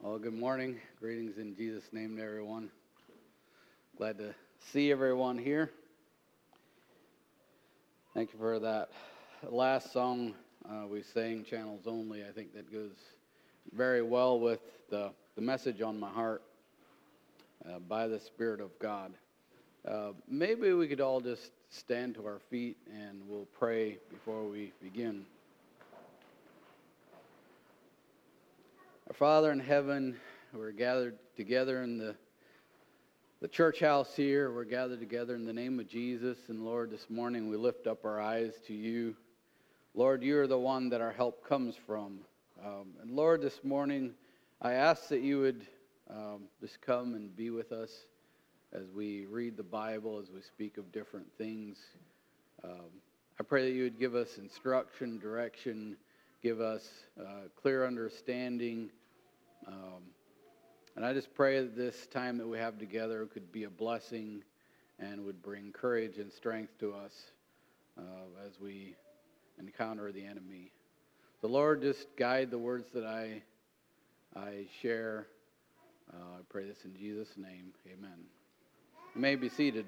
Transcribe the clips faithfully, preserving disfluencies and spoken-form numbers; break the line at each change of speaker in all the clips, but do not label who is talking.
Well, good morning. Greetings in Jesus' name to everyone. Glad to see everyone here. Thank you for that last song uh, we sang, Channels Only. I think that goes very well with the, the message on my heart uh, by the Spirit of God. Uh, maybe we could all just stand to our feet and we'll pray before we begin. Our Father in heaven, we're gathered together in the the church house here. We're gathered together in the name of Jesus. And Lord, this morning we lift up our eyes to you. Lord, you are the one that our help comes from. Um, and Lord, this morning I ask that you would um, just come and be with us as we read the Bible, as we speak of different things. Um, I pray that you would give us instruction, direction, give us uh, clear understanding. Um, and I just pray that this time that we have together could be a blessing and would bring courage and strength to us uh, as we encounter the enemy. The Lord, just guide the words that I I share. Uh, I pray this in Jesus' name. Amen. You may be seated.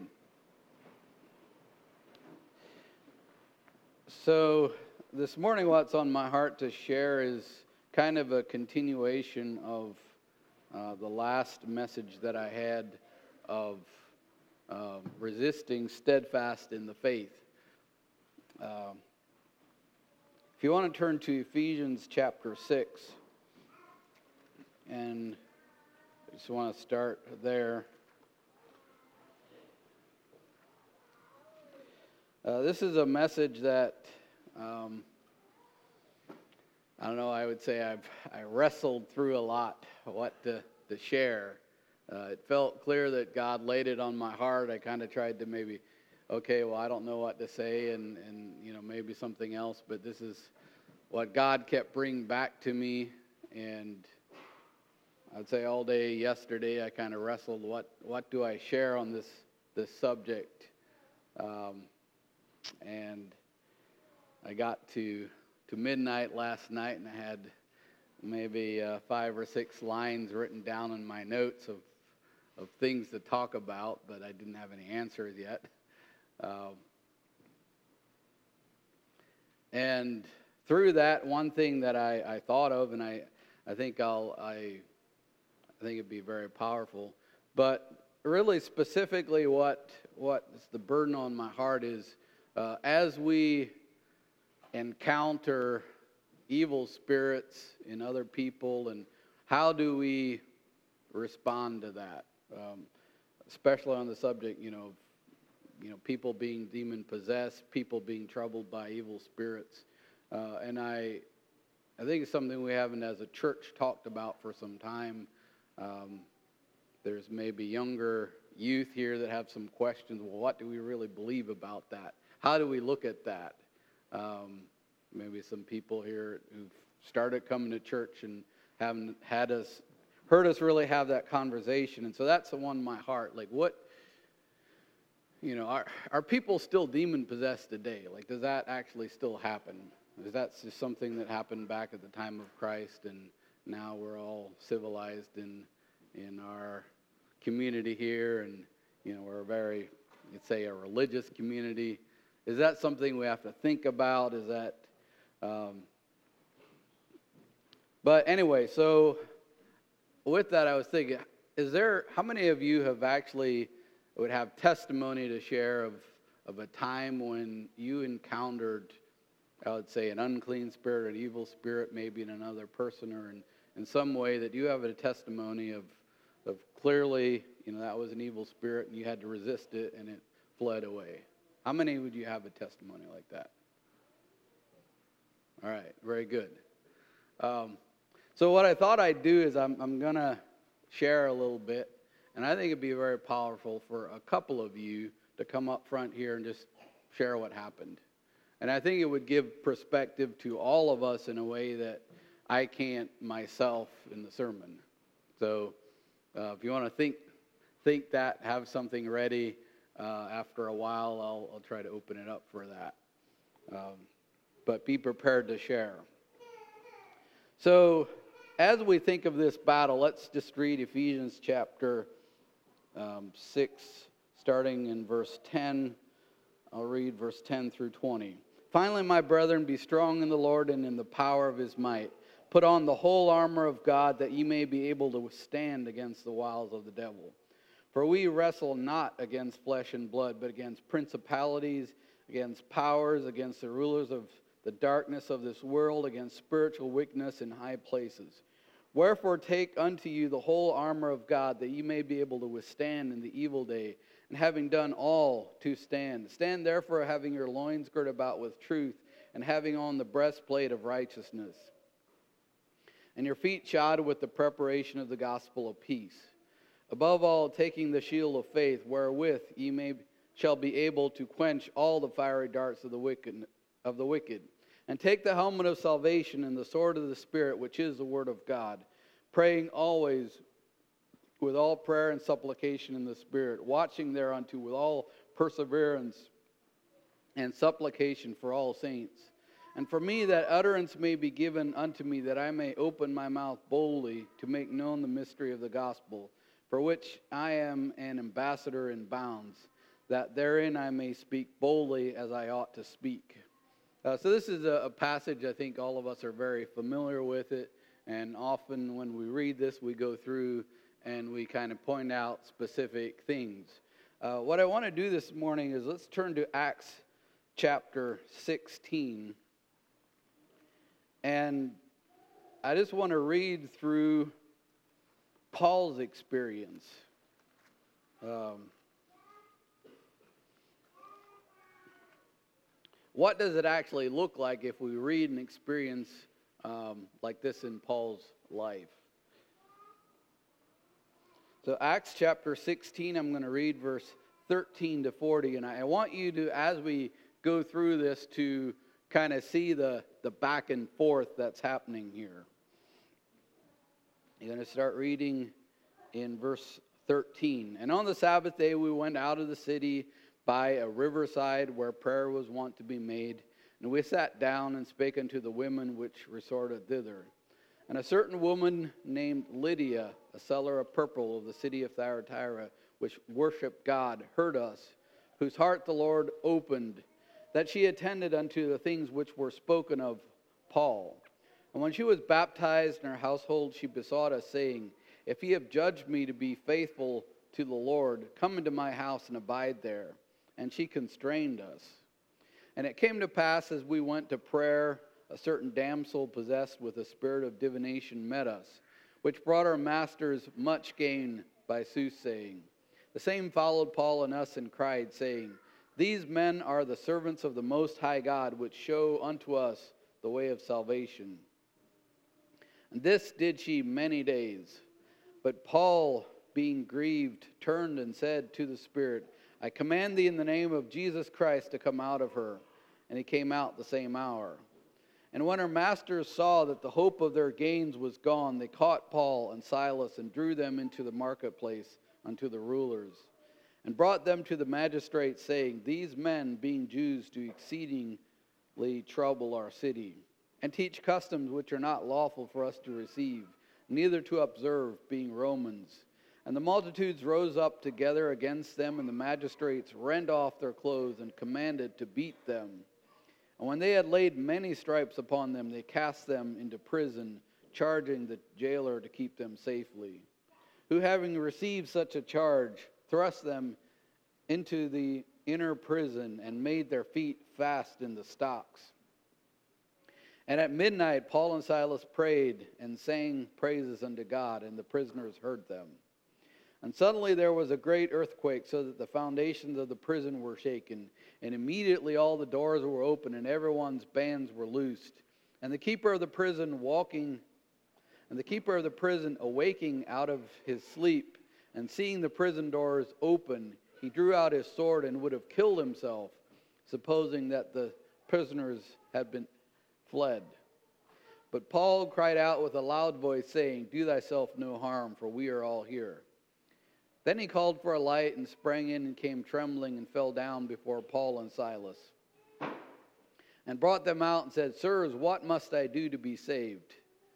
So this morning what's on my heart to share is kind of a continuation of uh, the last message that I had of uh, resisting steadfast in the faith. Uh, if you want to turn to Ephesians chapter six, and I just want to start there. Uh, this is a message that um, I don't know, I would say I've I wrestled through a lot what to, to share. Uh, it felt clear that God laid it on my heart. I kind of tried to maybe, okay, well, I don't know what to say, and, and you know, maybe something else, but this is what God kept bringing back to me. And I'd say all day yesterday I kind of wrestled, what what do I share on this, this subject? Um, and I got to to midnight last night, and I had maybe uh, five or six lines written down in my notes of of things to talk about, but I didn't have any answers yet. Um, and through that, one thing that I, I thought of, and I I think I'll I I think it'd be very powerful, but really specifically, what what is the burden on my heart is uh, as we encounter evil spirits in other people, and how do we respond to that? Um, especially on the subject, you know, you know, people being demon possessed, people being troubled by evil spirits, uh, and I, I think it's something we haven't, as a church, talked about for some time. Um, there's maybe younger youth here that have some questions. Well, what do we really believe about that? How do we look at that? Um, maybe some people here who've started coming to church and haven't had us, heard us really have that conversation. And so that's the one in my heart. Like, what, you know, are, are people still demon-possessed today? Like, does that actually still happen? Is that just something that happened back at the time of Christ, and now we're all civilized in in our community here, and, you know, we're a very, you'd say, a religious community? Is that something we have to think about? Is that, um, but anyway, so with that, I was thinking, is there, how many of you have actually, would have testimony to share of, of a time when you encountered, I would say, an unclean spirit, an evil spirit, maybe in another person, or in, in some way that you have a testimony of, of clearly, you know, that was an evil spirit and you had to resist it and it fled away? How many would you have a testimony like that? All right, very good. Um, so what I thought I'd do is I'm, I'm going to share a little bit, and I think it'd be very powerful for a couple of you to come up front here and just share what happened. And I think it would give perspective to all of us in a way that I can't myself in the sermon. So uh, if you want to think think that, have something ready. Uh, after a while, I'll, I'll try to open it up for that. Um, but be prepared to share. So as we think of this battle, let's just read Ephesians chapter um, six, starting in verse ten. I'll read verse ten through twenty. Finally, my brethren, be strong in the Lord and in the power of his might. Put on the whole armor of God, that ye may be able to withstand against the wiles of the devil. For we wrestle not against flesh and blood, but against principalities, against powers, against the rulers of the darkness of this world, against spiritual wickedness in high places. Wherefore take unto you the whole armor of God, that ye may be able to withstand in the evil day, and having done all, to stand. Stand therefore, having your loins girt about with truth, and having on the breastplate of righteousness, and your feet shod with the preparation of the gospel of peace. Above all, taking the shield of faith, wherewith ye may shall be able to quench all the fiery darts of the wicked, of the wicked. And take the helmet of salvation and the sword of the Spirit, which is the word of God, praying always with all prayer and supplication in the Spirit, watching thereunto with all perseverance and supplication for all saints. And for me, that utterance may be given unto me, that I may open my mouth boldly to make known the mystery of the gospel, for which I am an ambassador in bounds, that therein I may speak boldly as I ought to speak. Uh, so this is a, a passage I think all of us are very familiar with it, and often when we read this, we go through and we kind of point out specific things. Uh, what I want to do this morning is let's turn to Acts chapter sixteen. And I just want to read through Paul's experience. Um, what does it actually look like if we read an experience um, like this in Paul's life? So Acts chapter sixteen, I'm going to read verse thirteen to forty. And I want you to, as we go through this, to kind of see the, the back and forth that's happening here. You're going to start reading in verse thirteen. And on the Sabbath day we went out of the city by a riverside where prayer was wont to be made. And we sat down and spake unto the women which resorted thither. And a certain woman named Lydia, a seller of purple of the city of Thyatira, which worshipped God, heard us, whose heart the Lord opened, that she attended unto the things which were spoken of Paul. And when she was baptized in her household, she besought us, saying, If ye have judged me to be faithful to the Lord, come into my house and abide there. And she constrained us. And it came to pass, as we went to prayer, a certain damsel possessed with a spirit of divination met us, which brought our masters much gain by soothsaying. The same followed Paul and us and cried, saying, These men are the servants of the Most High God, which show unto us the way of salvation. And this did she many days. But Paul, being grieved, turned and said to the Spirit, I command thee in the name of Jesus Christ to come out of her. And he came out the same hour. And when her masters saw that the hope of their gains was gone, they caught Paul and Silas and drew them into the marketplace unto the rulers, and brought them to the magistrates, saying, These men, being Jews, do exceedingly trouble our city, and teach customs which are not lawful for us to receive, neither to observe, being Romans. And the multitudes rose up together against them, and the magistrates rent off their clothes and commanded to beat them. And when they had laid many stripes upon them, they cast them into prison, charging the jailer to keep them safely. Who, having received such a charge, thrust them into the inner prison and made their feet fast in the stocks. And at midnight Paul and Silas prayed and sang praises unto God, and the prisoners heard them. And suddenly there was a great earthquake, so that the foundations of the prison were shaken. And immediately all the doors were open, and everyone's bands were loosed. And the keeper of the prison walking, and the keeper of the prison awaking out of his sleep, and seeing the prison doors open, he drew out his sword and would have killed himself, supposing that the prisoners had been fled. But Paul cried out with a loud voice, saying, Do thyself no harm, for we are all here. Then he called for a light and sprang in and came trembling and fell down before Paul and Silas, and brought them out and said, Sirs, what must I do to be saved?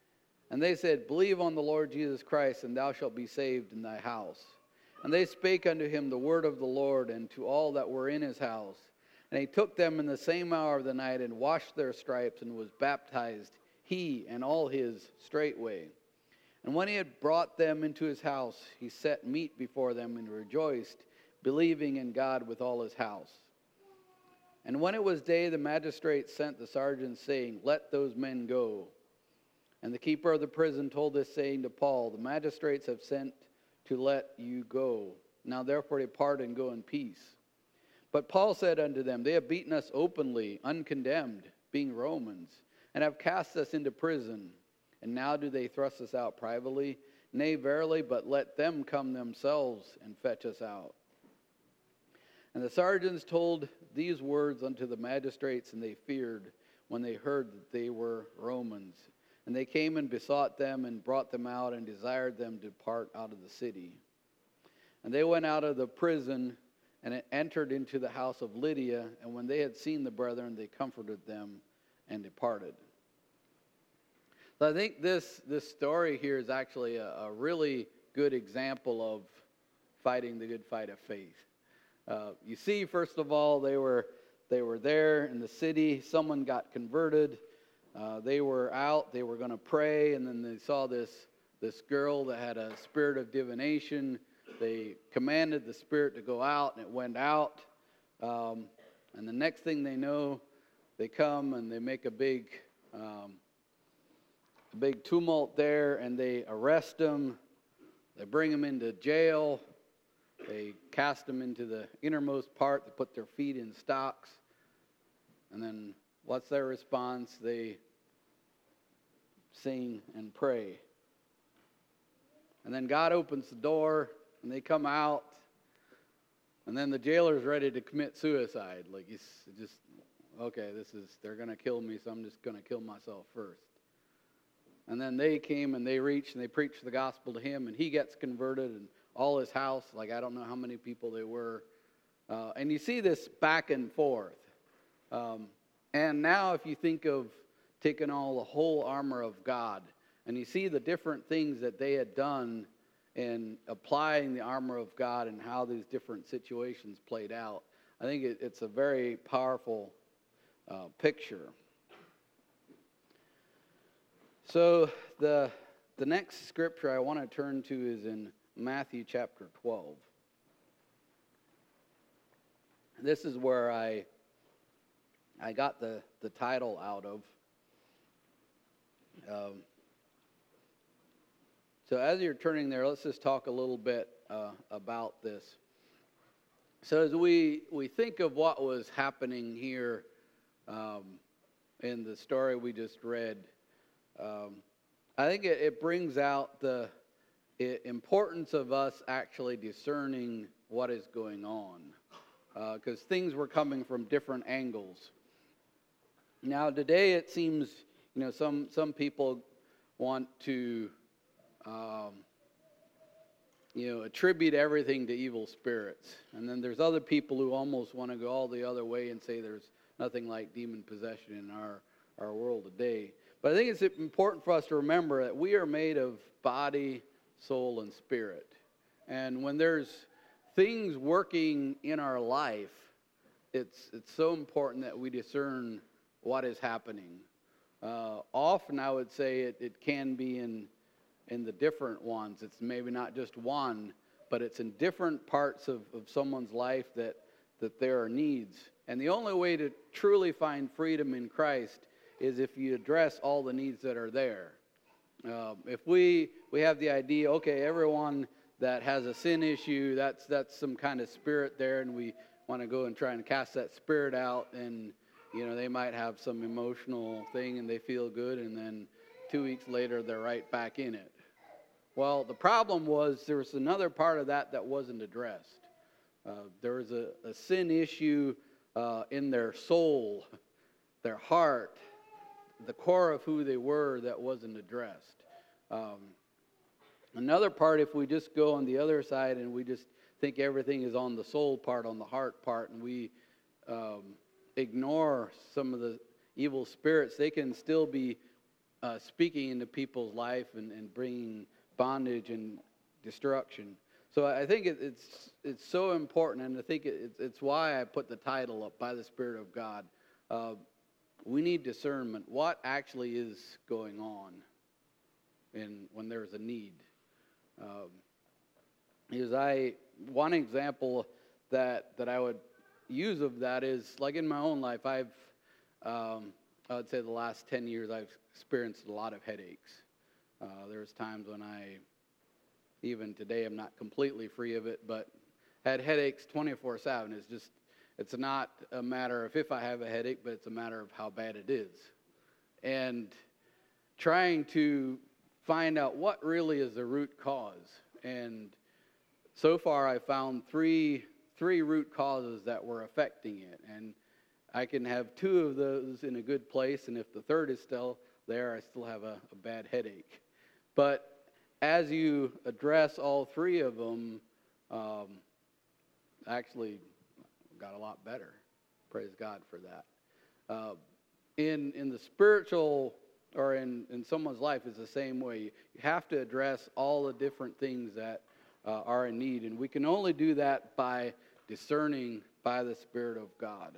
And they said, Believe on the Lord Jesus Christ, and thou shalt be saved in thy house. And they spake unto him the word of the Lord, and to all that were in his house. And he took them in the same hour of the night, and washed their stripes, and was baptized, he and all his straightway. And when he had brought them into his house, he set meat before them, and rejoiced, believing in God with all his house. And when it was day, the magistrates sent the sergeants, saying, Let those men go. And the keeper of the prison told this saying to Paul, The magistrates have sent to let you go. Now therefore depart and go in peace. But Paul said unto them, They have beaten us openly, uncondemned, being Romans, and have cast us into prison. And now do they thrust us out privately? Nay, verily, but let them come themselves and fetch us out. And the sergeants told these words unto the magistrates, and they feared when they heard that they were Romans. And they came and besought them, and brought them out, and desired them to depart out of the city. And they went out of the prison, and entered into the house of Lydia. And when they had seen the brethren, they comforted them, and departed. So I think this, this story here is actually a, a really good example of fighting the good fight of faith. Uh, you see, first of all, they were they were there in the city. Someone got converted. Uh, they were out. They were going to pray, and then they saw this this girl that had a spirit of divination. They commanded the spirit to go out, and it went out. Um, and the next thing they know, they come and they make a big um, a big tumult there, and they arrest him. They bring him into jail. They cast him into the innermost part. They put their feet in stocks. And then what's their response? They sing and pray. And then God opens the door, and they come out. And then the jailer's ready to commit suicide. Like, he's just, okay, this is, they're going to kill me, so I'm just going to kill myself first. And then they came and they reached and they preached the gospel to him, and he gets converted, and all his house, like I don't know how many people they were. Uh, and you see this back and forth. Um, and now if you think of taking all the whole armor of God, and you see the different things that they had done in applying the armor of God and how these different situations played out, I think it, it's a very powerful uh, picture. So the the next scripture I want to turn to is in Matthew chapter twelve. This is where I I got the, the title out of. Um, so as you're turning there, let's just talk a little bit uh, about this. So as we, we think of what was happening here um, in the story we just read, um, I think it, it brings out the importance of us actually discerning what is going on, because uh, things were coming from different angles. Now today it seems, you know, some some people want to, um, you know, attribute everything to evil spirits, and then there's other people who almost want to go all the other way and say there's nothing like demon possession in our our world today. But I think it's important for us to remember that we are made of body, soul, and spirit. And when there's things working in our life, it's it's so important that we discern what is happening. Uh, often I would say it, it can be in in the different ones. It's maybe not just one, but it's in different parts of, of someone's life that, that there are needs. And the only way to truly find freedom in Christ is if you address all the needs that are there. Uh, if we we have the idea, okay, everyone that has a sin issue, that's that's some kind of spirit there, and we want to go and try and cast that spirit out, and you know they might have some emotional thing and they feel good, and then two weeks later they're right back in it. Well, the problem was there was another part of that that wasn't addressed. Uh, there was a, a sin issue uh, in their soul, their heart, the core of who they were that wasn't addressed. Um, another part, if we just go on the other side and we just think everything is on the soul part, on the heart part, and we um, ignore some of the evil spirits, they can still be uh, speaking into people's life and, and bringing bondage and destruction. So I think it, it's it's so important, and I think it, it's, it's why I put the title up, By the Spirit of God. Uh, we need discernment. What actually is going on in, when there's a need? Um, is I one example that that I would use of that is, like in my own life, I've um, I would say the last ten years I've experienced a lot of headaches. Uh, there's times when I, even today, I'm not completely free of it, but had headaches twenty-four seven. It's just, it's not a matter of if I have a headache, but it's a matter of how bad it is. And trying to find out what really is the root cause. And so far I found three three root causes that were affecting it. And I can have two of those in a good place, and if the third is still there, I still have a, a bad headache. But as you address all three of them, um, actually got a lot better. Praise God for that. Uh, in in the spiritual, or in, in someone's life, is the same way. You have to address all the different things that uh, are in need, and we can only do that by discerning by the Spirit of God.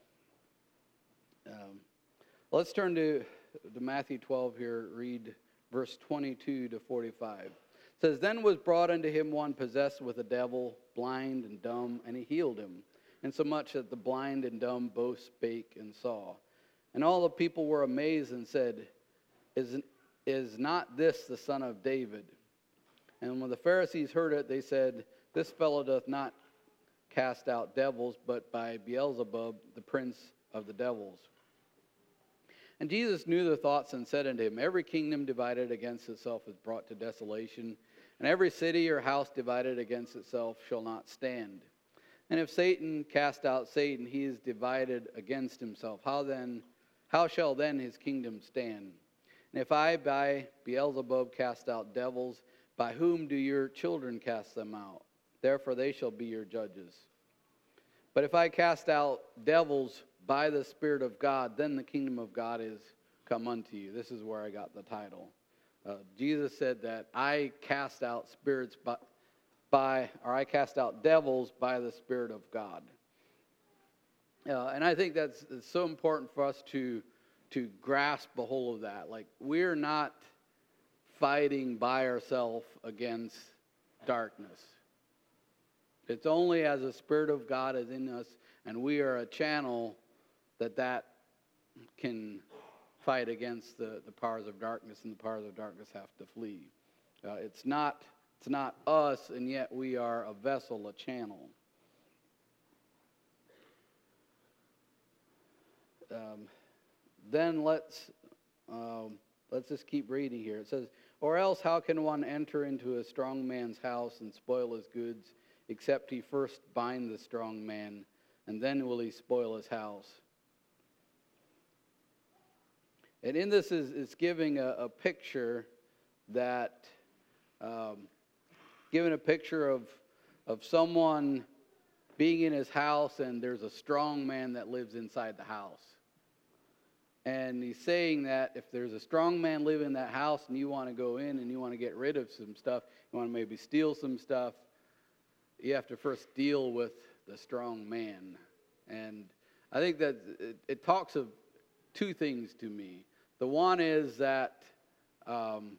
Um, let's turn to, to Matthew twelve here, read verse twenty-two to forty-five. It says, Then was brought unto him one possessed with a devil, blind and dumb, and he healed him, insomuch that the blind and dumb both spake and saw. And all the people were amazed and said, Is, is not this the son of David? And when the Pharisees heard it, they said, This fellow doth not cast out devils, but by Beelzebub, the prince of the devils. And Jesus knew their thoughts and said unto him, Every kingdom divided against itself is brought to desolation, and every city or house divided against itself shall not stand. And if Satan cast out Satan, he is divided against himself. How then, how shall then his kingdom stand? And if I by Beelzebub cast out devils, by whom do your children cast them out? Therefore they shall be your judges. But if I cast out devils by the Spirit of God, then the kingdom of God is come unto you. This is where I got the title. Uh, Jesus said that I cast out spirits by, by, or I cast out devils by the Spirit of God. Uh, and I think that's it's so important for us to to grasp a hold of that. Like, we're not fighting by ourselves against darkness. It's only as the Spirit of God is in us, and we are a channel that that can fight against the, the powers of darkness, and the powers of darkness have to flee. Uh, it's not it's not us, and yet we are a vessel, a channel. Um, then let's um, let's just keep reading here. It says, Or else how can one enter into a strong man's house and spoil his goods, except he first bind the strong man, and then will he spoil his house? And in this is, is giving a, a picture that, um, giving a picture of of someone being in his house, and there's a strong man that lives inside the house. And he's saying that if there's a strong man living in that house and you want to go in and you want to get rid of some stuff, you want to maybe steal some stuff, you have to first deal with the strong man. And I think that it, it talks of two things to me. The one is that um,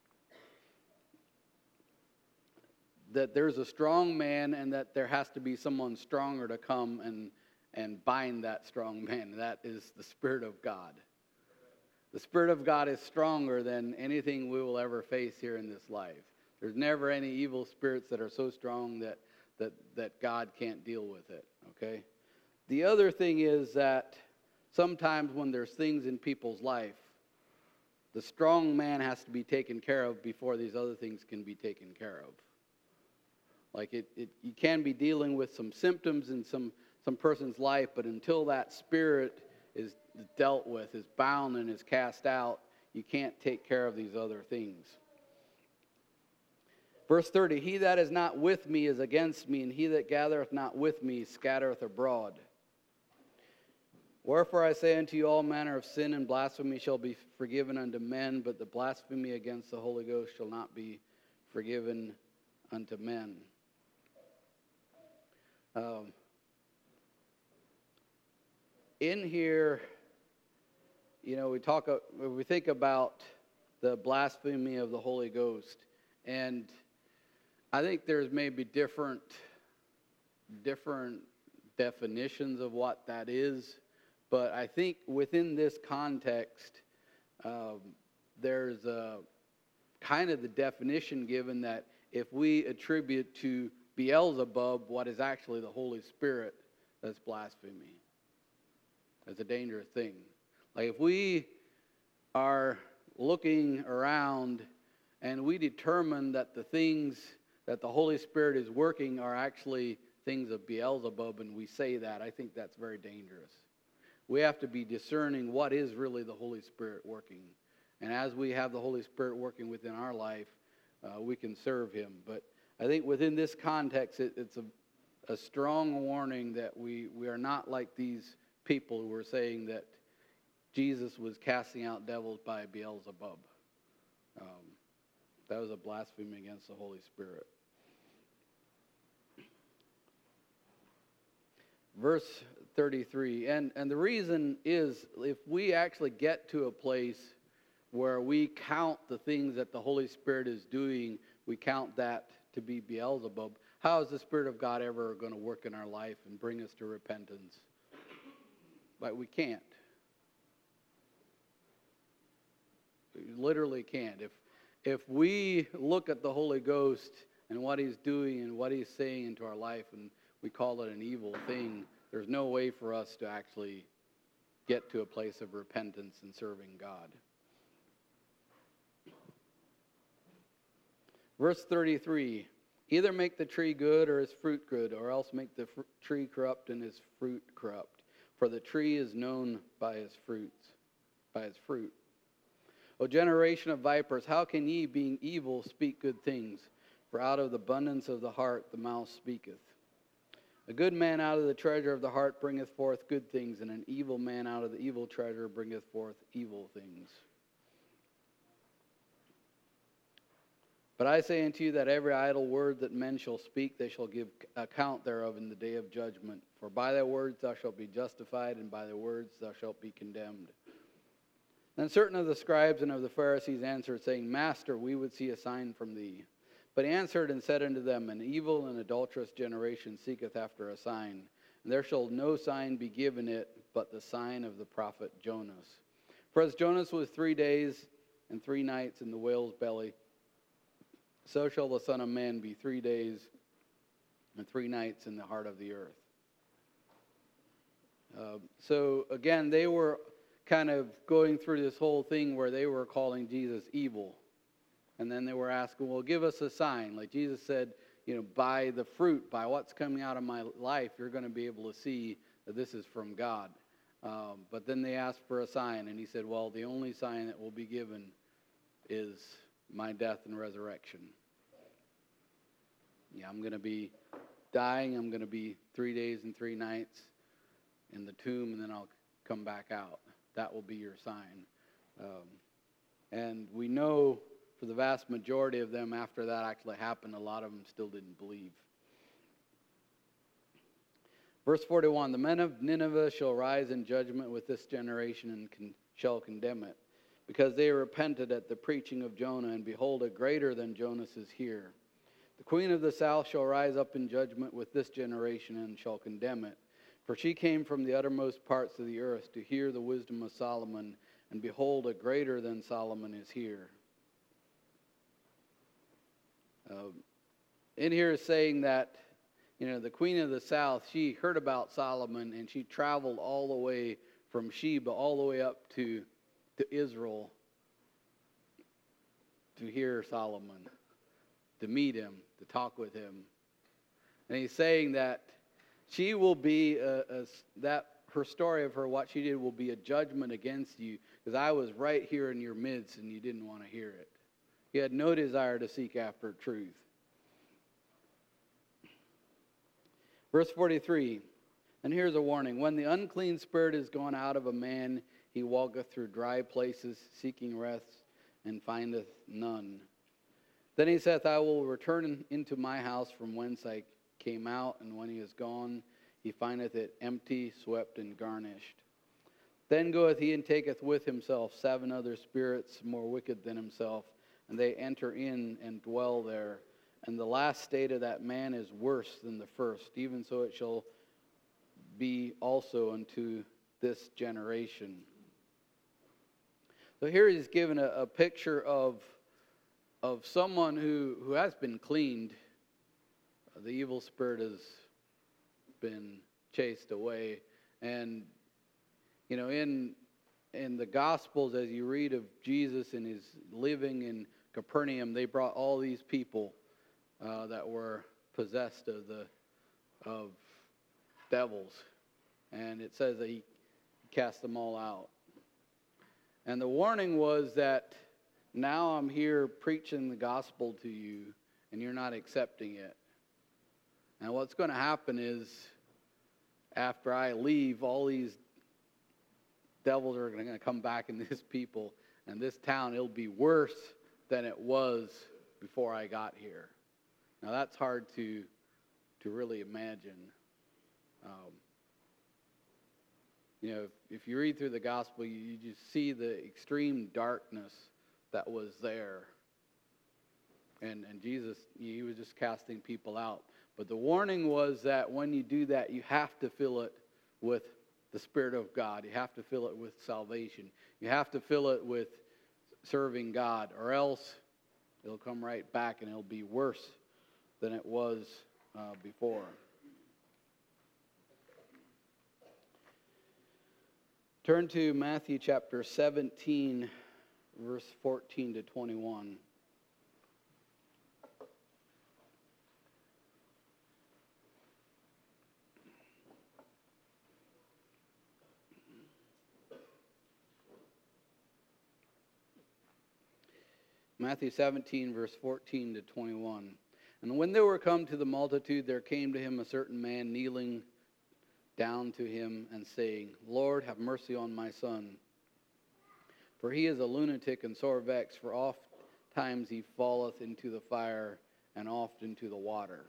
that there's a strong man, and that there has to be someone stronger to come and and bind that strong man. That is the Spirit of God. The Spirit of God is stronger than anything we will ever face here in this life. There's never any evil spirits that are so strong that that that God can't deal with it, okay? The other thing is that sometimes when there's things in people's life, the strong man has to be taken care of before these other things can be taken care of. Like it, it you can be dealing with some symptoms in some some person's life, but until that spirit is dealt with, is bound and is cast out, you can't take care of these other things. Verse thirty, He that is not with me is against me, and he that gathereth not with me scattereth abroad. Wherefore I say unto you, all manner of sin and blasphemy shall be forgiven unto men, but the blasphemy against the Holy Ghost shall not be forgiven unto men. Um, in here, you know, we talk, we think about the blasphemy of the Holy Ghost, and I think there's maybe different, different definitions of what that is. But I think within this context, um, there's a kind of the definition given that if we attribute to Beelzebub what is actually the Holy Spirit, that's blasphemy. That's a dangerous thing. Like if we are looking around and we determine that the things that the Holy Spirit is working are actually things of Beelzebub, and we say that, I think that's very dangerous. We have to be discerning what is really the Holy Spirit working. And as we have the Holy Spirit working within our life, uh, we can serve Him. But I think within this context, it, it's a, a strong warning that we, we are not like these people who were saying that Jesus was casting out devils by Beelzebub. Um, that was a blasphemy against the Holy Spirit. Verse thirty-three, and, and the reason is if we actually get to a place where we count the things that the Holy Spirit is doing, we count that to be Beelzebub, how is the Spirit of God ever going to work in our life and bring us to repentance? But we can't. We literally can't. If, if we look at the Holy Ghost and what He's doing and what He's saying into our life and we call it an evil thing, there's no way for us to actually get to a place of repentance and serving God. Verse thirty-three, either make the tree good or its fruit good, or else make the fr- tree corrupt and its fruit corrupt. For the tree is known by its fruits, by its fruit. O generation of vipers, how can ye, being evil, speak good things? For out of the abundance of the heart the mouth speaketh. A good man out of the treasure of the heart bringeth forth good things, and an evil man out of the evil treasure bringeth forth evil things. But I say unto you that every idle word that men shall speak, they shall give account thereof in the day of judgment. For by thy words thou shalt be justified, and by thy words thou shalt be condemned. Then certain of the scribes and of the Pharisees answered, saying, Master, we would see a sign from thee. But he answered and said unto them, An evil and adulterous generation seeketh after a sign, and there shall no sign be given it but the sign of the prophet Jonas. For as Jonas was three days and three nights in the whale's belly, so shall the Son of Man be three days and three nights in the heart of the earth. Uh, so again, they were kind of going through this whole thing where they were calling Jesus evil. And then they were asking, well, give us a sign. Like Jesus said, you know, by the fruit, by what's coming out of my life, you're going to be able to see that this is from God. Um, but then they asked for a sign, and he said, well, the only sign that will be given is my death and resurrection. Yeah, I'm going to be dying. I'm going to be three days and three nights in the tomb, and then I'll come back out. That will be your sign. Um, and we know for the vast majority of them, after that actually happened, a lot of them still didn't believe. Verse forty-one, the men of Nineveh shall rise in judgment with this generation and con- shall condemn it, because they repented at the preaching of Jonah, and behold, a greater than Jonas is here. The queen of the south shall rise up in judgment with this generation and shall condemn it, for she came from the uttermost parts of the earth to hear the wisdom of Solomon, and behold, a greater than Solomon is here. Uh, in here is saying that, you know, the queen of the south, she heard about Solomon, and she traveled all the way from Sheba all the way up to, to Israel to hear Solomon, to meet him, to talk with him. And he's saying that she will be, a, a, that her story of her, what she did, will be a judgment against you, because I was right here in your midst and you didn't want to hear it. He had no desire to seek after truth. Verse forty-three, And here's a warning. When the unclean spirit is gone out of a man, he walketh through dry places, seeking rest, and findeth none. Then he saith, I will return into my house from whence I came out, and when he is gone, he findeth it empty, swept, and garnished. Then goeth he and taketh with himself seven other spirits more wicked than himself, and they enter in and dwell there. And the last state of that man is worse than the first. Even so it shall be also unto this generation. So here he's given a, a picture of, of someone who, who has been cleaned. The evil spirit has been chased away. And, you know, in, in the Gospels, as you read of Jesus and his living in Capernaum, they brought all these people uh, that were possessed of the of devils. And it says that he cast them all out. And the warning was that now I'm here preaching the gospel to you, and you're not accepting it. And what's going to happen is, after I leave, all these devils are going to come back in this people, and this town, it'll be worse than it was before I got here. Now that's hard to to really imagine. Um, you know, if, if you read through the gospel, you, you just see the extreme darkness that was there. And and Jesus, he was just casting people out. But the warning was that when you do that, you have to fill it with the Spirit of God. You have to fill it with salvation. You have to fill it with serving God, or else it'll come right back and it'll be worse than it was uh, before. Turn to Matthew chapter seventeen, verse fourteen to twenty-one. Matthew seventeen, verse fourteen to twenty-one. And when they were come to the multitude, there came to him a certain man kneeling down to him and saying, Lord, have mercy on my son. For he is a lunatic and sore vexed, for oft times he falleth into the fire and oft into the water.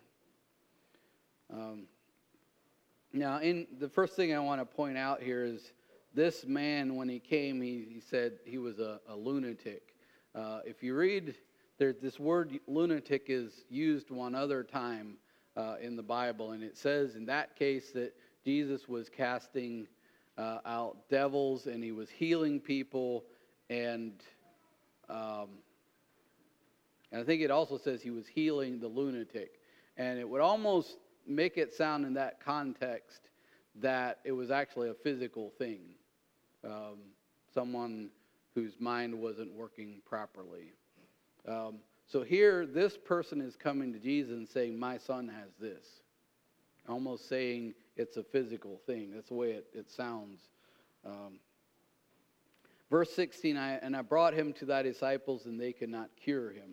Um, now, in the first thing I want to point out here is this man, when he came, he, he said he was a, a lunatic. Uh, if you read, there, this word lunatic is used one other time uh, in the Bible, and it says in that case that Jesus was casting uh, out devils and he was healing people, and um, and I think it also says he was healing the lunatic. And it would almost make it sound in that context that it was actually a physical thing, um, someone whose mind wasn't working properly. Um, so here, this person is coming to Jesus and saying, my son has this. Almost saying it's a physical thing. That's the way it, it sounds. Um, verse sixteen, I, and I brought him to thy disciples, and they could not cure him.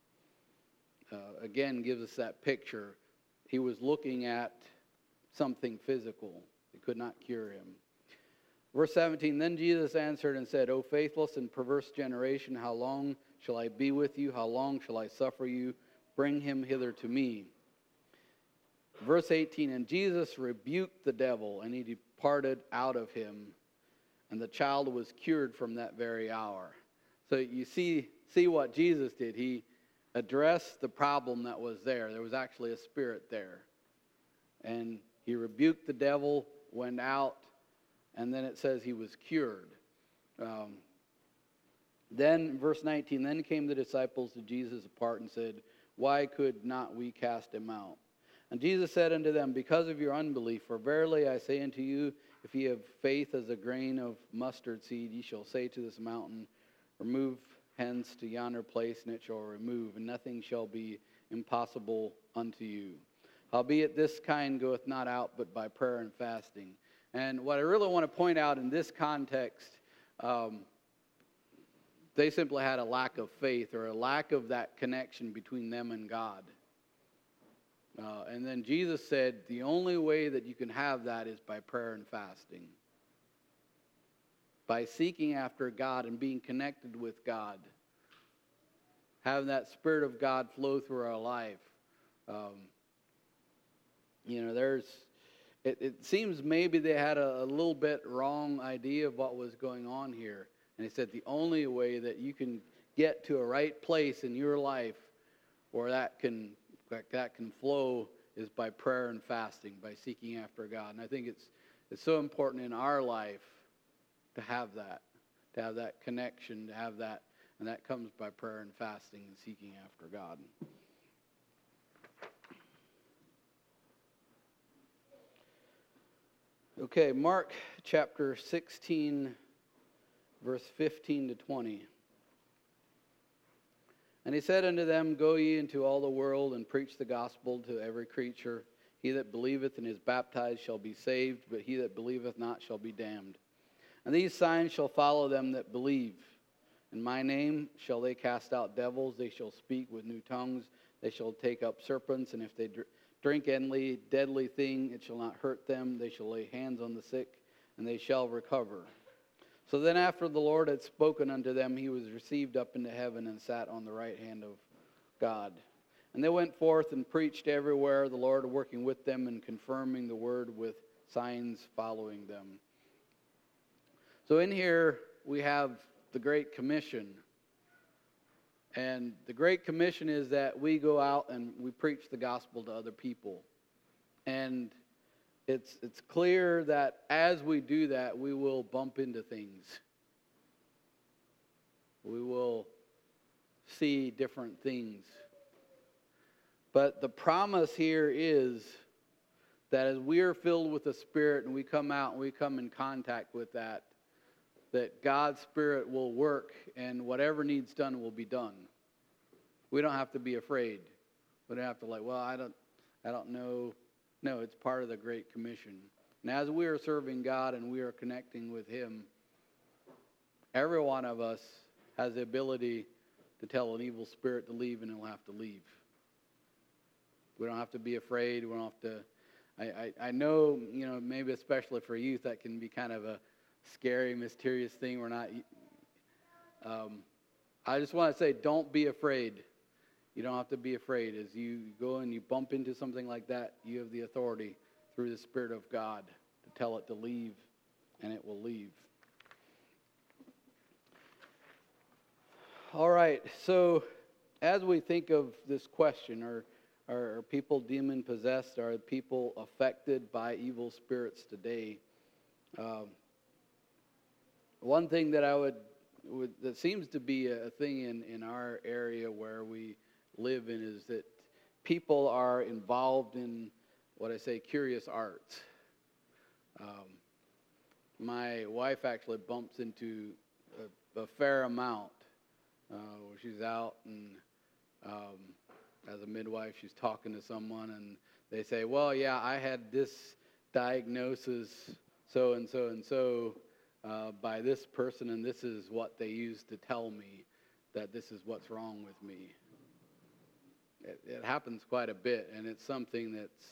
Uh, again, gives us that picture. He was looking at something physical. They could not cure him. Verse seventeen, then Jesus answered and said, O faithless and perverse generation, how long shall I be with you? How long shall I suffer you? Bring him hither to me. Verse eighteen, and Jesus rebuked the devil, and he departed out of him, and the child was cured from that very hour. So you see, see what Jesus did. He addressed the problem that was there. There was actually a spirit there. And he rebuked the devil, went out, and then it says he was cured. Um, then, verse nineteen, then came the disciples to Jesus apart and said, why could not we cast him out? And Jesus said unto them, because of your unbelief, for verily I say unto you, if ye have faith as a grain of mustard seed, ye shall say to this mountain, remove hence to yonder place, and it shall remove, and nothing shall be impossible unto you. Howbeit this kind goeth not out but by prayer and fasting. And what I really want to point out in this context, um, they simply had a lack of faith, or a lack of that connection between them and God. Uh, and then Jesus said the only way that you can have that is by prayer and fasting. By seeking after God and being connected with God. Having that Spirit of God flow through our life. Um, you know, there's, it, it seems maybe they had a, a little bit wrong idea of what was going on here. And he said the only way that you can get to a right place in your life where that can that can flow is by prayer and fasting, by seeking after God. And I think it's it's so important in our life to have that, to have that connection, to have that, and that comes by prayer and fasting and seeking after God. Okay, Mark chapter sixteen, verse fifteen to twenty. And he said unto them, Go ye into all the world, and preach the gospel to every creature. He that believeth and is baptized shall be saved, but he that believeth not shall be damned. And these signs shall follow them that believe. In my name shall they cast out devils, they shall speak with new tongues, they shall take up serpents, and if they dr- drink any deadly thing, it shall not hurt them. They shall lay hands on the sick, and they shall recover. So then after the Lord had spoken unto them, he was received up into heaven and sat on the right hand of God. And they went forth and preached everywhere, the Lord working with them and confirming the word with signs following them. So in here we have the Great Commission. And the Great Commission is that we go out and we preach the gospel to other people. And It's it's clear that as we do that, we will bump into things. We will see different things. But the promise here is that as we are filled with the Spirit and we come out and we come in contact with that, that God's Spirit will work and whatever needs done will be done. We don't have to be afraid. We don't have to like, well, I don't, I don't know. No, it's part of the Great Commission. And as we are serving God and we are connecting with Him, every one of us has the ability to tell an evil spirit to leave, and it'll have to leave. We don't have to be afraid. We don't have to. I, I, I know, you know, maybe especially for youth, that can be kind of a scary, mysterious thing. We're not. Um, I just want to say, don't be afraid. You don't have to be afraid. As you go and you bump into something like that, you have the authority through the Spirit of God to tell it to leave, and it will leave. All right, so as we think of this question, are, are, are people demon-possessed? Are people affected by evil spirits today? Um, one thing that I would, would, that seems to be a thing in, in our area where we live in is that people are involved in what I say curious arts. Um, my wife actually bumps into a, a fair amount. Uh, where she's out and um, as a midwife, she's talking to someone and they say, well, yeah, I had this diagnosis, so and so and so, uh, by this person, and this is what they used to tell me that this is what's wrong with me. It, it happens quite a bit, and it's something that's,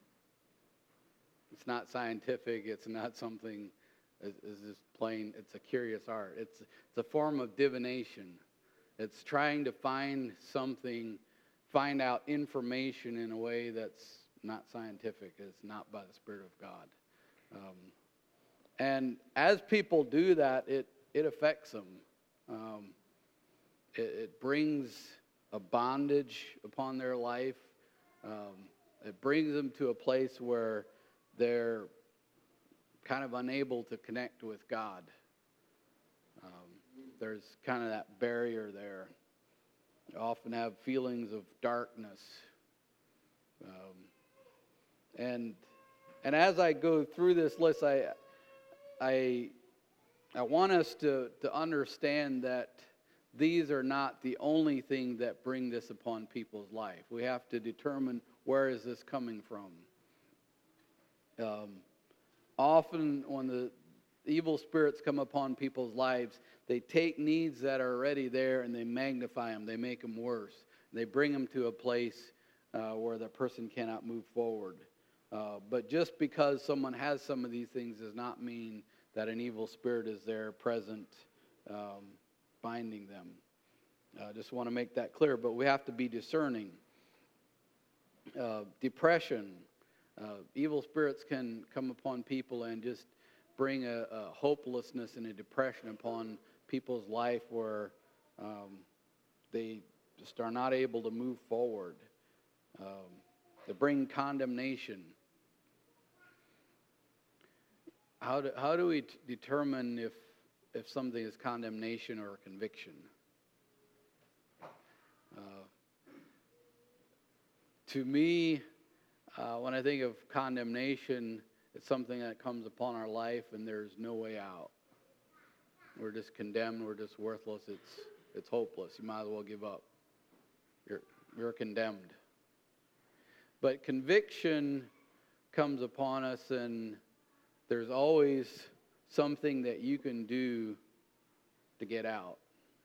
it's not scientific, it's not something, it's, it's just plain, it's a curious art. It's, it's a form of divination. It's trying to find something, find out information in a way that's not scientific. It's not by the Spirit of God. Um, and as people do that, it, it affects them. Um, it, it brings a bondage upon their life. Um, it brings them to a place where they're kind of unable to connect with God. Um, There's kind of that barrier there. You often have feelings of darkness. Um, and and as I go through this list, I I I want us to, to understand that these are not the only thing that bring this upon people's life. We have to determine where is this coming from. Um, often when the evil spirits come upon people's lives, they take needs that are already there and they magnify them. They make them worse. They bring them to a place uh, where the person cannot move forward. Uh, but just because someone has some of these things does not mean that an evil spirit is there present, um, binding them. I uh, just want to make that clear, but we have to be discerning. Uh, depression, uh, evil spirits can come upon people and just bring a, a hopelessness and a depression upon people's life where um, they just are not able to move forward. Um, they bring condemnation. How do, how do we t- determine if, if something is condemnation or conviction? Uh, to me, uh, when I think of condemnation, it's something that comes upon our life and there's no way out. We're just condemned. We're just worthless. It's it's hopeless. You might as well give up. You're you're condemned. But conviction comes upon us, and there's always something that you can do to get out.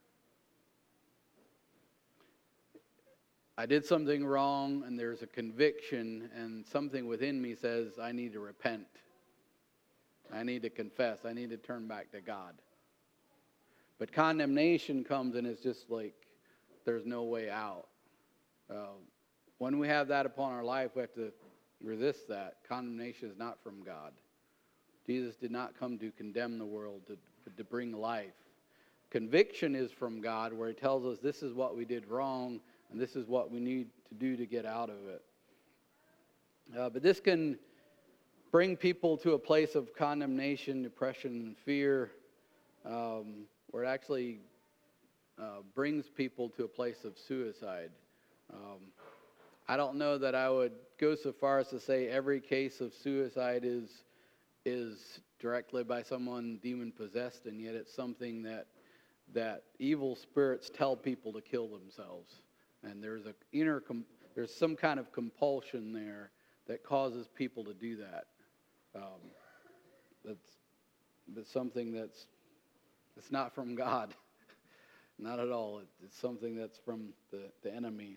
I did something wrong, and there's a conviction, and something within me says, I need to repent. I need to confess. I need to turn back to God. But condemnation comes, and it's just like there's no way out. Uh, when we have that upon our life, we have to resist that. Condemnation is not from God. Jesus did not come to condemn the world, to, to bring life. Conviction is from God, where he tells us this is what we did wrong, and this is what we need to do to get out of it. Uh, but this can bring people to a place of condemnation, depression, and fear, um, where it actually uh, brings people to a place of suicide. Um, I don't know that I would go so far as to say every case of suicide is is directly by someone demon-possessed, and yet it's something that that evil spirits tell people to kill themselves. And there's a inner, there's some kind of compulsion there that causes people to do that. Um, that's, that's something that's, it's not from God. Not at all. It, it's something that's from the, the enemy.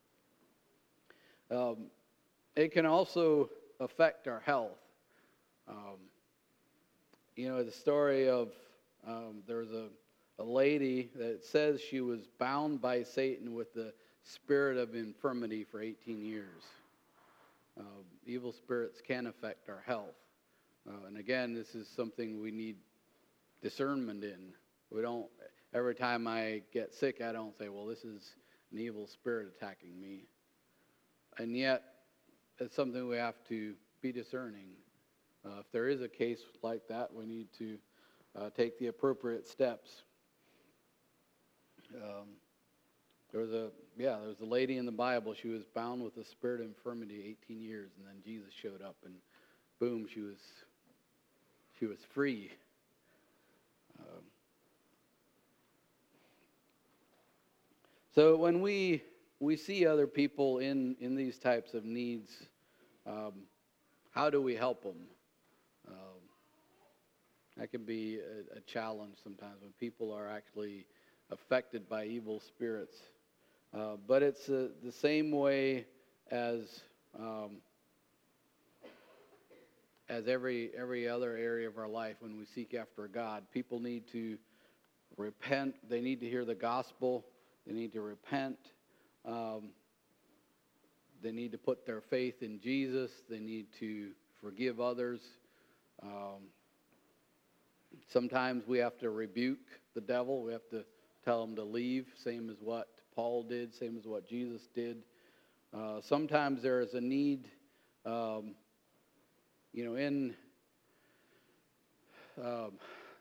Um, it can also affect our health. Um, you know, the story of, um, there's a, a lady that says she was bound by Satan with the spirit of infirmity for eighteen years. Uh, evil spirits can affect our health. Uh, and again, this is something we need discernment in. We don't, every time I get sick, I don't say, well, this is an evil spirit attacking me. And yet, it's something we have to be discerning. Uh, if there is a case like that, we need to uh, take the appropriate steps. Um, there was a yeah, there was a lady in the Bible. She was bound with the spirit of infirmity eighteen years, and then Jesus showed up, and boom, she was she was free. Um, so when we we see other people in in these types of needs, um, how do we help them? Um, that can be a, a challenge sometimes when people are actually affected by evil spirits. Uh, but it's uh, the same way as um, as every every other area of our life when we seek after God. People need to repent. They need to hear the gospel. They need to repent. Um, they need to put their faith in Jesus. They need to forgive others. Um, sometimes we have to rebuke the devil. We have to tell him to leave, same as what Paul did, same as what Jesus did. Uh, sometimes there is a need, um, you know, in um,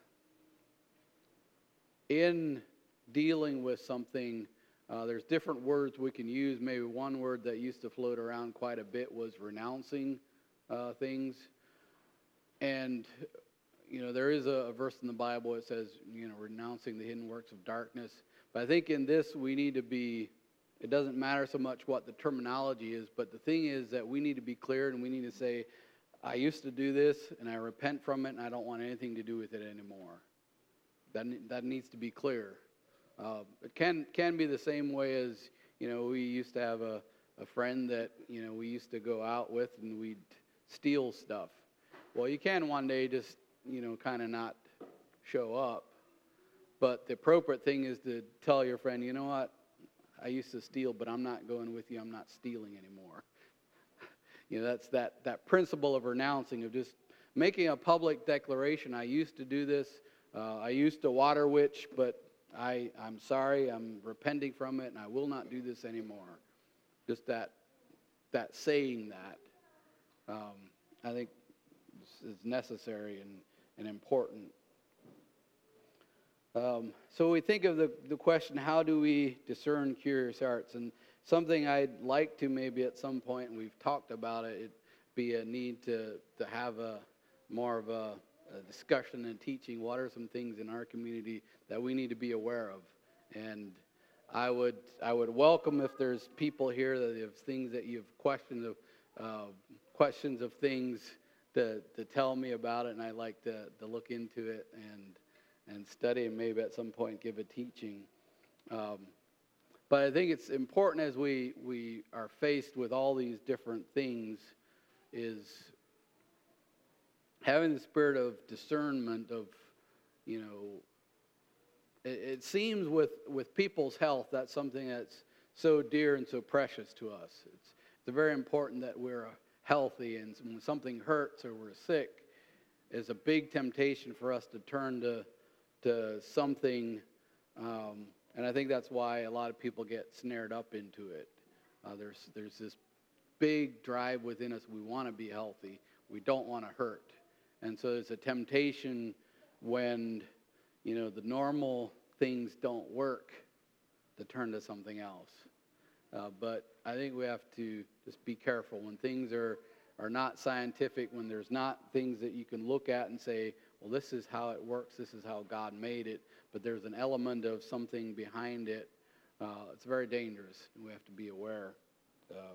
in dealing with something. Uh, there's different words we can use. Maybe one word that used to float around quite a bit was renouncing uh, things. And you know, there is a, a verse in the Bible that says, you know, renouncing the hidden works of darkness. But I think in this we need to be, it doesn't matter so much what the terminology is, but the thing is that we need to be clear and we need to say, I used to do this and I repent from it and I don't want anything to do with it anymore. That, that needs to be clear. Uh, it can can be the same way as, you know, we used to have a, a friend that, you know, we used to go out with and we'd steal stuff. Well, you can one day just, you know, kind of not show up. But the appropriate thing is to tell your friend, you know what, I used to steal, but I'm not going with you. I'm not stealing anymore. You know, that's that, that principle of renouncing, of just making a public declaration. I used to do this. Uh, I used to water witch, but I, I'm sorry. I'm repenting from it, and I will not do this anymore. Just that that saying that, um, I think is necessary and, and important. Um, so we think of the, the question, how do we discern curious hearts? And something I'd like to maybe at some point, and we've talked about it, it'd be a need to, to have a more of a, a discussion and teaching. What are some things in our community that we need to be aware of? And I would I would welcome if there's people here that have things that you've questioned of uh, questions of things to to tell me about it, and I'd like to, to look into it and and study and maybe at some point give a teaching. Um, but I think it's important as we we are faced with all these different things is having the spirit of discernment of, you know, it seems with, with people's health, that's something that's so dear and so precious to us. It's, it's very important that we're healthy, and when something hurts or we're sick, it's a big temptation for us to turn to to something, um, and I think that's why a lot of people get snared up into it. Uh, there's there's this big drive within us. We want to be healthy. We don't want to hurt, and so there's a temptation when, you know, the normal things don't work, to turn to something else. Uh, but I think we have to just be careful when things are, are not scientific, when there's not things that you can look at and say, well, this is how it works, this is how God made it, but there's an element of something behind it. Uh, it's very dangerous, and we have to be aware. Um,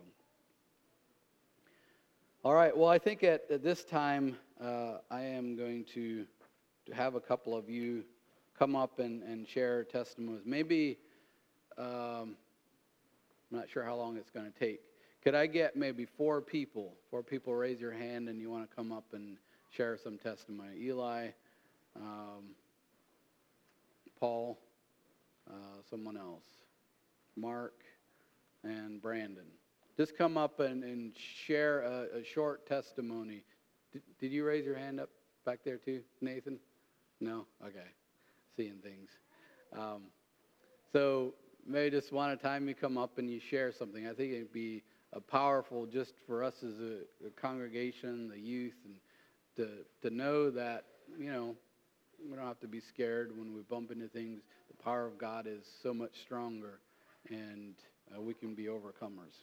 all right, well, I think at, at this time, uh, I am going to to have a couple of you come up and, and share testimonies. Maybe, um, I'm not sure how long it's going to take. Could I get maybe four people, four people raise your hand and you want to come up and share some testimony? Eli, um, Paul, uh, someone else, Mark, and Brandon. Just come up and, and share a, a short testimony. Did, did you raise your hand up back there too, Nathan? No? Okay. Seeing things. Um, so maybe just one at a time you come up and you share something. I think it'd be a powerful just for us as a, a congregation, the youth, and to to know that, you know, we don't have to be scared when we bump into things. The power of God is so much stronger, and uh, we can be overcomers.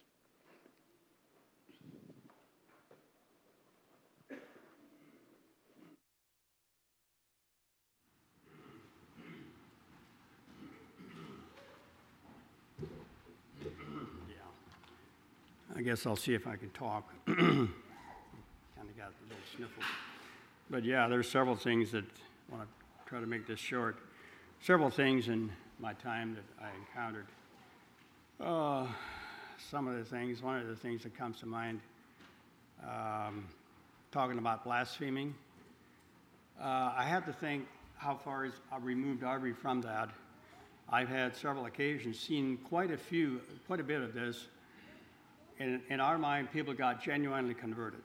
I guess I'll see if I can talk. Kind of got a little sniffle. But yeah, there's several things that I want to try to make this short. Several things in my time that I encountered. Uh, some of the things, one of the things that comes to mind, um, talking about blaspheming. Uh, I have to think how far is I removed are we from that. I've had several occasions, seen quite a few, quite a bit of this. In, in our mind, people got genuinely converted.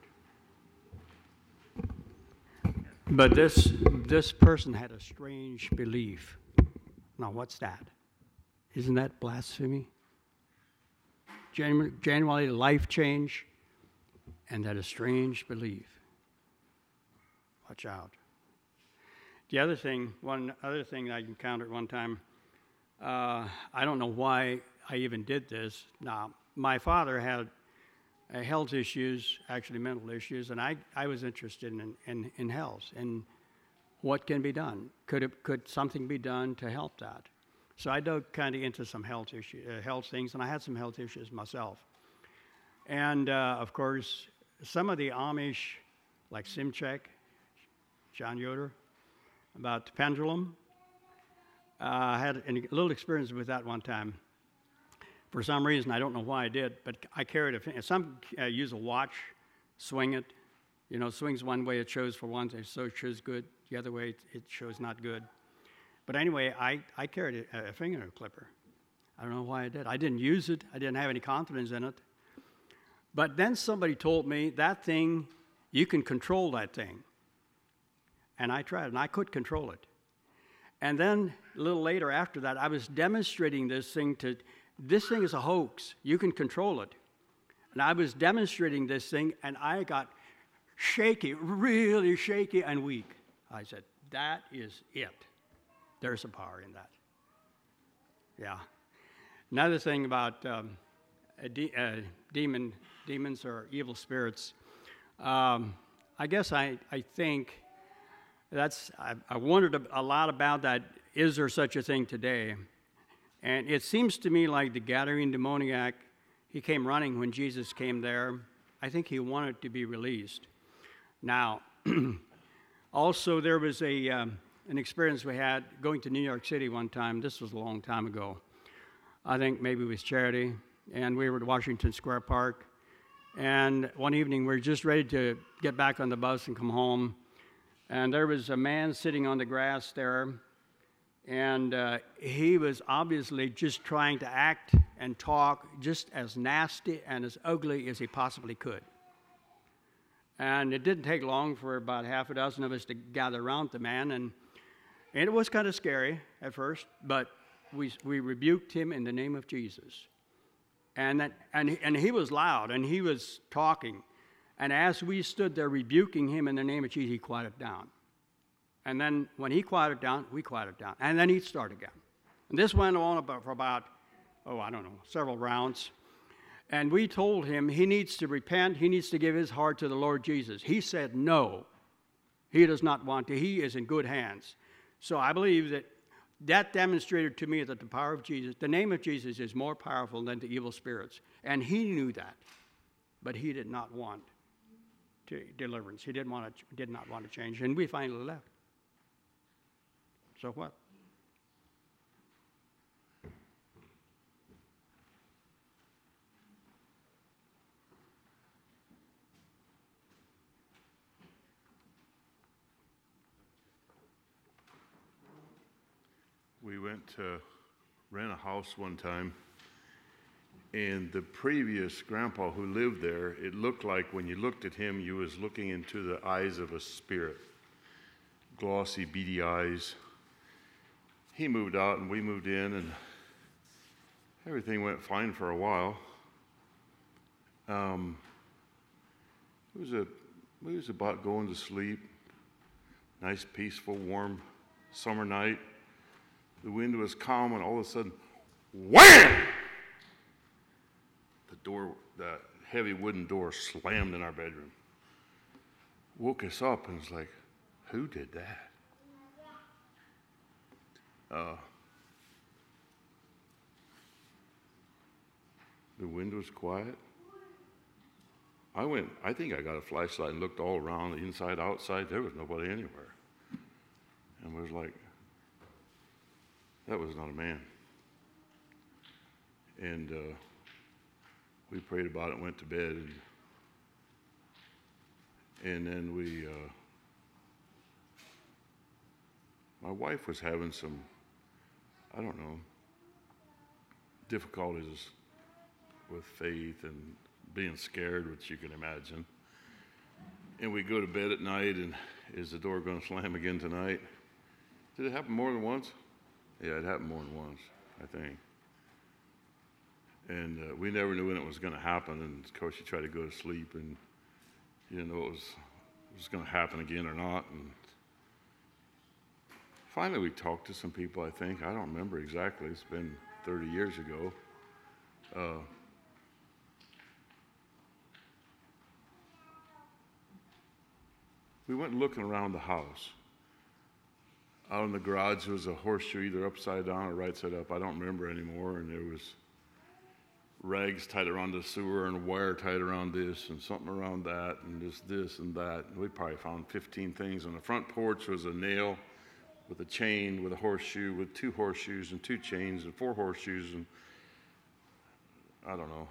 But this this person had a strange belief. Now, what's that? Isn't that blasphemy? Genu- genuinely life change, and that a strange belief. Watch out. The other thing, one other thing I encountered one time, uh, I don't know why I even did this. Now, my father had uh, health issues, actually mental issues, and I, I was interested in, in, in health and what can be done. Could it, could something be done to help that? So I dug kind of into some health issue, uh, health things, and I had some health issues myself. And, uh, of course, some of the Amish, like Simchek, John Yoder, about the pendulum, uh, I had a little experience with that one time. For some reason, I don't know why I did, but I carried a finger. Some uh, use a watch, swing it. You know, swings one way, it shows for one, so it shows good. The other way, it shows not good. But anyway, I, I carried a, a fingernail clipper. I don't know why I did. I didn't use it. I didn't have any confidence in it. But then somebody told me that thing, you can control that thing. And I tried, and I could control it. And then a little later after that, I was demonstrating this thing to, this thing is a hoax. You can control it. And I was demonstrating this thing, and I got shaky, really shaky and weak. I said, that is it. There's a power in that. Yeah. Another thing about um, a de- uh, demon, demons or evil spirits, um, I guess I, I think that's, I, I wondered a, a lot about that. Is there such a thing today? And it seems to me like the Gadarene demoniac, he came running when Jesus came there. I think he wanted to be released. Now, also there was a um, an experience we had going to New York City one time. This was a long time ago. I think maybe it was Charity, and we were at Washington Square Park. And one evening we were just ready to get back on the bus and come home. And there was a man sitting on the grass there, and uh, he was obviously just trying to act and talk just as nasty and as ugly as he possibly could. And it didn't take long for about half a dozen of us to gather around the man, and, and it was kind of scary at first, but we we rebuked him in the name of Jesus. And that and he, and he was loud, and he was talking. And as we stood there rebuking him in the name of Jesus, he quieted down. And then when he quieted down, we quieted down. And then he'd start again. And this went on about, for about, oh, I don't know, several rounds. And we told him he needs to repent. He needs to give his heart to the Lord Jesus. He said no. He does not want to. He is in good hands. So I believe that that demonstrated to me that the power of Jesus, the name of Jesus is more powerful than the evil spirits. And he knew that. But he did not want to deliverance. He didn't want to, did not want to change. And we finally left. So what?
We went to rent a house one time, and the previous grandpa who lived there, it looked like when you looked at him, you was looking into the eyes of a spirit. Glossy, beady eyes. He moved out, and we moved in, and everything went fine for a while. Um, it was a, we was about going to sleep. Nice, peaceful, warm summer night. The wind was calm, and all of a sudden, wham! The door, the heavy wooden door slammed in our bedroom. Woke us up, and it's like, who did that? Uh, the wind was quiet. I went, I think I got a flashlight and looked all around, the inside, outside. There was nobody anywhere. And was like, that was not a man. And uh, we prayed about it and went to bed. And, and then we, uh, my wife was having some, I don't know, difficulties with faith and being scared, which you can imagine. And we go to bed at night, and is the door going to slam again tonight? Did it happen more than once? Yeah, it happened more than once, I think. And uh, we never knew when it was going to happen. And of course, you try to go to sleep, and you didn't know it was, it was going to happen again or not. And finally, we talked to some people, I think. I don't remember exactly. It's been thirty years ago. Uh, we went looking around the house. Out in the garage, there was a horseshoe either upside down or right side up. I don't remember anymore. And there was rags tied around the sewer and wire tied around this and something around that and this, this, and that. And we probably found fifteen things. On the front porch was a nail with a chain, with a horseshoe, with two horseshoes and two chains and four horseshoes. And I don't know.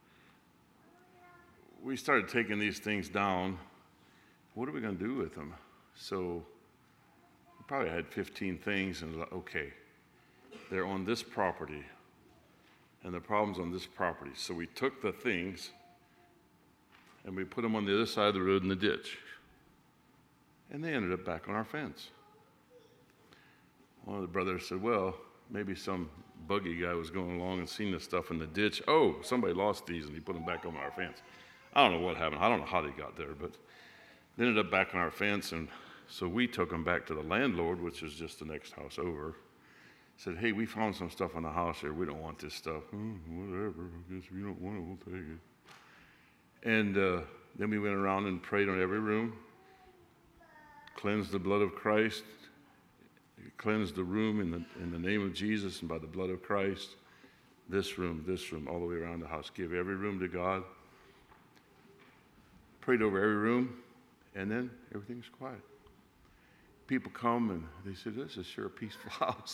We started taking these things down. What are we going to do with them? So we probably had fifteen things, and like, okay, they're on this property, and the problem's on this property. So we took the things, and we put them on the other side of the road in the ditch. And they ended up back on our fence. One of the brothers said, well, maybe some buggy guy was going along and seen this stuff in the ditch. Oh, somebody lost these, and he put them back on our fence. I don't know what happened. I don't know how they got there, but they ended up back on our fence, and so we took them back to the landlord, which is just the next house over. Said, hey, we found some stuff in the house here. We don't want this stuff. Hmm, whatever. I guess if you don't want it, we'll take it. And uh, then we went around and prayed on every room, cleansed the blood of Christ, cleansed the room in the, in the name of Jesus and by the blood of Christ. This room, this room, all the way around the house. Give every room to God. Prayed over every room, and then everything's quiet. People come and they say, this is sure a peaceful house.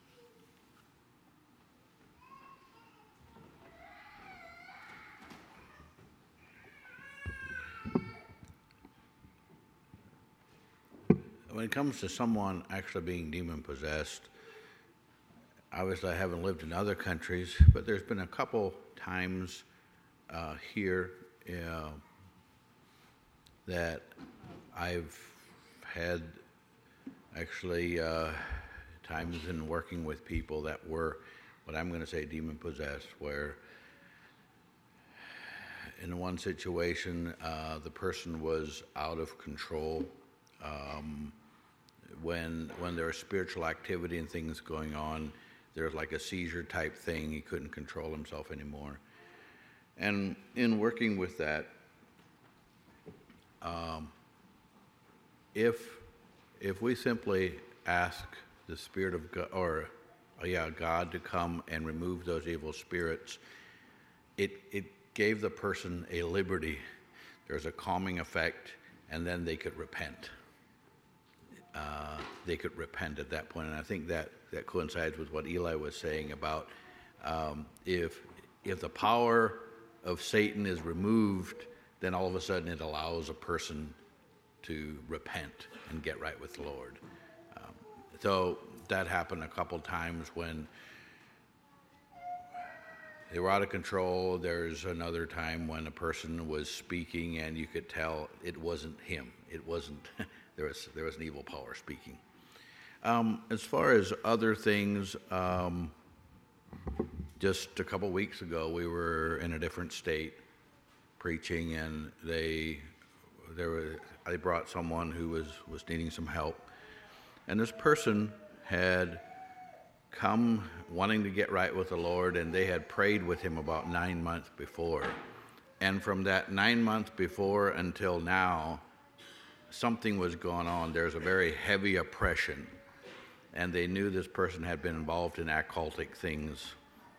When it comes to someone actually being demon-possessed, obviously I haven't lived in other countries, but there's been a couple times uh, here uh, that I've had actually uh, times in working with people that were what I'm going to say demon-possessed, where in one situation uh, the person was out of control. Um, when when there was spiritual activity and things going on, there was like a seizure type thing. He couldn't control himself anymore. And in working with that, um, if if we simply ask the Spirit of God, or uh, yeah, God to come and remove those evil spirits, it it gave the person a liberty. There's a calming effect, and then they could repent. Uh, they could repent at that point. And I think that, that coincides with what Eli was saying about um, if if the power of Satan is removed, then all of a sudden it allows a person to repent and get right with the Lord. Um, so that happened a couple times when they were out of control. There's another time when a person was speaking and you could tell it wasn't him. It wasn't... There was there was an evil power speaking. Um, as far as other things, um, just a couple weeks ago, we were in a different state preaching, and they there were they brought someone who was, was needing some help, and this person had come wanting to get right with the Lord, and they had prayed with him about nine months before, and from that nine months before until now, something was going on. There's a very heavy oppression, and they knew this person had been involved in occultic things.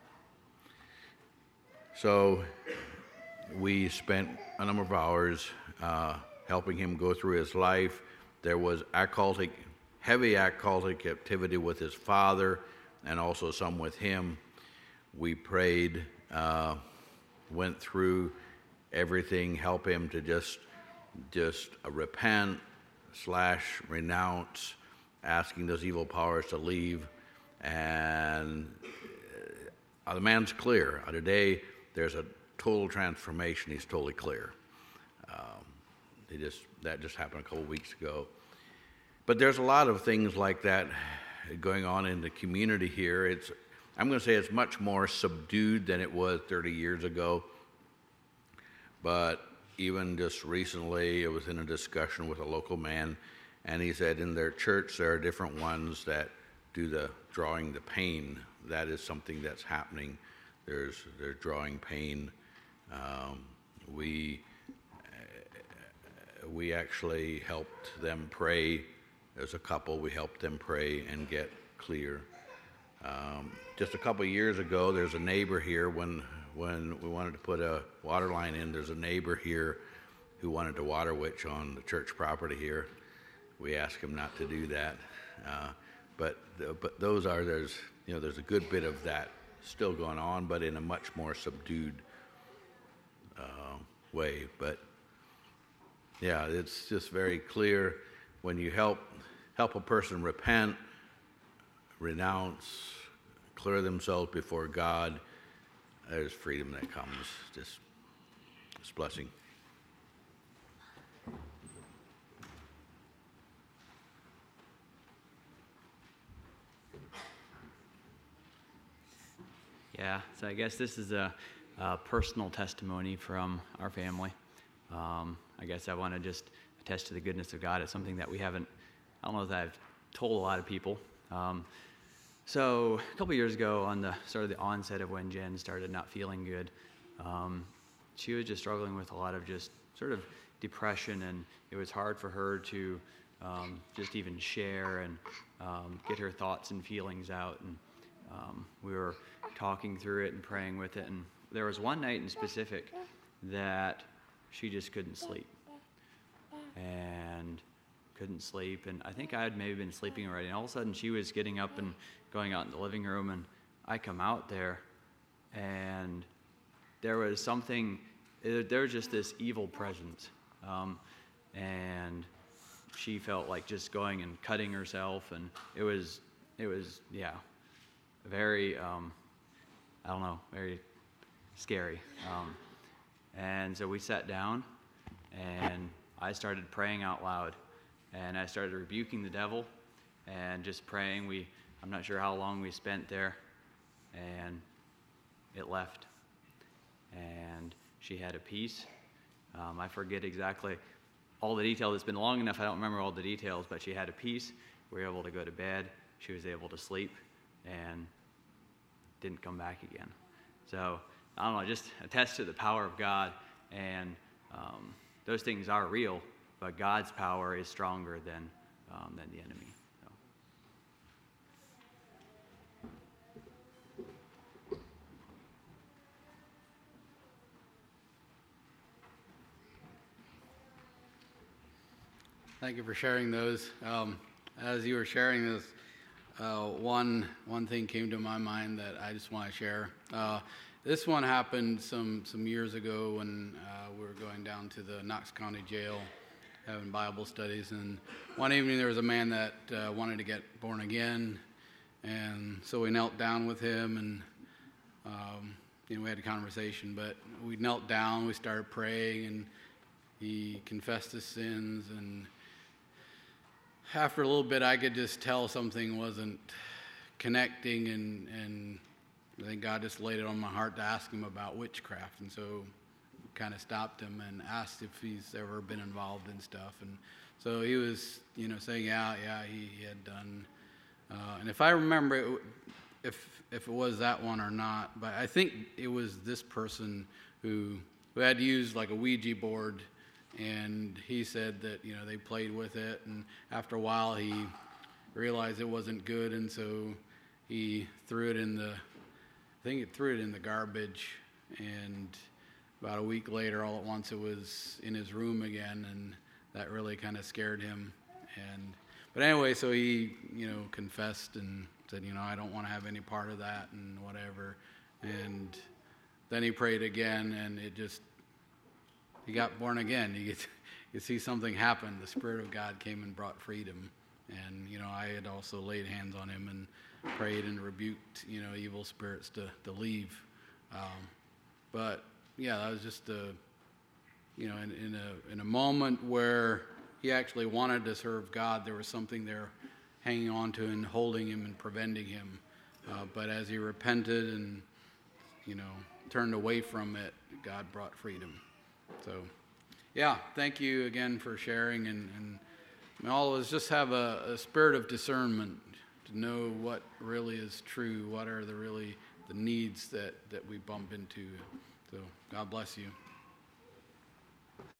So we spent a number of hours uh, helping him go through his life. There was occultic, heavy occultic activity with his father, and also some with him. We prayed, uh, went through everything, help him to just just repent slash renounce, asking those evil powers to leave, and uh, the man's clear. Uh, today, there's a total transformation. He's totally clear. Um, they just that just happened a couple weeks ago. But there's a lot of things like that going on in the community here. It's I'm going to say it's much more subdued than it was thirty years ago, but even just recently, I was in a discussion with a local man, and he said in their church there are different ones that do the drawing the pain. That is something that's happening. There's they're drawing pain. Um, we uh, we actually helped them pray. There's a couple we helped them pray and get clear. Um, just a couple of years ago, there's a neighbor here when. When we wanted to put a water line in, there's a neighbor here who wanted to water witch on the church property here. We asked him not to do that, uh, but but those are there's you know there's a good bit of that still going on, but in a much more subdued uh, way. But yeah, it's just very clear when you help help a person repent, renounce, clear themselves before God, there's freedom that comes. Just this blessing.
Yeah, so I guess this is a, a personal testimony from our family. Um, I guess I want to just attest to the goodness of God. It's something that we haven't, I don't know if I've told a lot of people. Um, so a couple years ago, on the sort of the onset of when Jen started not feeling good, um, she was just struggling with a lot of just sort of depression, and it was hard for her to um, just even share and um, get her thoughts and feelings out. And um, we were talking through it and praying with it, and there was one night in specific that she just couldn't sleep and couldn't sleep, and I think I had maybe been sleeping already, and all of a sudden she was getting up and going out in the living room, and I come out there, and there was something, there was just this evil presence, um, and she felt like just going and cutting herself, and it was, it was, yeah, very, um, I don't know, very scary. Um, and so we sat down, and I started praying out loud, and I started rebuking the devil, and just praying. We, I'm not sure how long we spent there, and it left. And she had a peace. Um, I forget exactly all the details. It's been long enough, I don't remember all the details, but she had a peace. We were able to go to bed. She was able to sleep, and didn't come back again. So, I don't know, just attest to the power of God, and um, those things are real, but God's power is stronger than um, than the enemy.
Thank you for sharing those. Um, as you were sharing this, uh, one one thing came to my mind that I just want to share. Uh, this one happened some some years ago when uh, we were going down to the Knox County Jail having Bible studies, and one evening there was a man that uh, wanted to get born again, and so we knelt down with him, and um, you know, we had a conversation. But we knelt down, we started praying, and he confessed his sins, and after a little bit, I could just tell something wasn't connecting, and, and I think God just laid it on my heart to ask him about witchcraft, and so kind of stopped him and asked if he's ever been involved in stuff, and so he was, you know, saying, yeah, yeah, he, he had done, uh, and if I remember, it, if if it was that one or not, but I think it was this person who who had used like a Ouija board. And he said that, you know, they played with it, and after a while he realized it wasn't good, and so he threw it in the, I think he threw it in the garbage, and about a week later, all at once, it was in his room again, and that really kind of scared him. And but anyway, so he, you know, confessed and said, you know, I don't want to have any part of that and whatever. And then he prayed again, and it just, he got born again. You get, you see something happen. The Spirit of God came and brought freedom. And, you know, I had also laid hands on him and prayed and rebuked, you know, evil spirits to, to leave. Um, but, yeah, that was just a, you know, in, in a in a moment where he actually wanted to serve God, there was something there hanging on to and holding him and preventing him. Uh, but as he repented and, you know, turned away from it, God brought freedom. So, yeah, thank you again for sharing, and, and all of us just have a, a spirit of discernment to know what really is true, what are the really the needs that, that we bump into. So, God bless you.